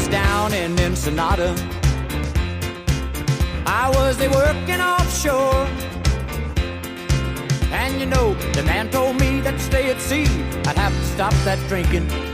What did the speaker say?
was down in Ensenada. I was there working offshore. And you know, the man told me that to stay at sea, I'd have to stop that drinking